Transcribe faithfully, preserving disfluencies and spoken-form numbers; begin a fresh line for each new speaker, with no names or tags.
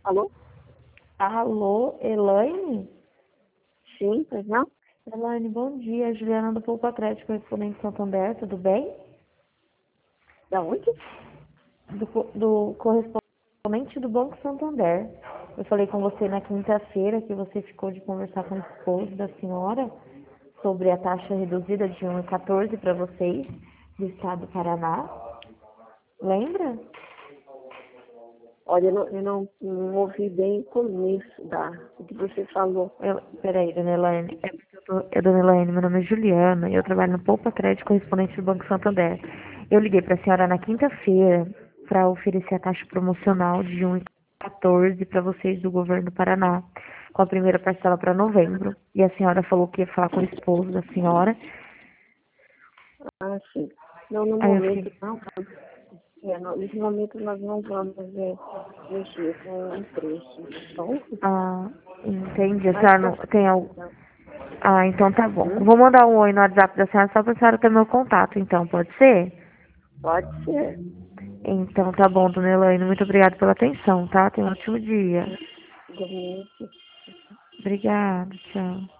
Alô?
Alô, Elaine?
Sim, pois não?
Elaine, bom dia. Juliana do Poupa Crédito, correspondente Santander, tudo bem?
Da onde?
Do, co- do correspondente do Banco Santander. Eu falei com você na quinta-feira que você ficou de conversar com o esposo da senhora sobre a taxa reduzida de um vírgula quatorze para vocês do estado do Paraná. Lembra?
Olha, eu não, eu não, não ouvi bem o começo da, do que você falou.
Eu, peraí, dona Elaine. É porque eu tô, é, dona Elaine, meu nome é Juliana e eu trabalho no Poupa Crédito correspondente do Banco Santander. Eu liguei para a senhora na quinta-feira para oferecer a taxa promocional de um vírgula quatorze para vocês do governo do Paraná, com a primeira parcela para novembro. E a senhora falou que ia falar com o esposo da senhora.
Ah, sim. Não, no
Aí eu
momento
fiquei,
não. É, no, nesse momento nós não vamos é, mexer com o preço. Tá bom?
ah, entendi. A
Mais
senhora
pra
não tem algo.
frente,
Ah, então tá bom.
hum?
Vou mandar um oi no WhatsApp da senhora só para a senhora ter meu contato, então, pode ser?
Pode ser.
Então tá bom, dona Elaine. Muito obrigada pela atenção, tá? Tenha um ótimo dia.
Igualmente.
Obrigada, tchau.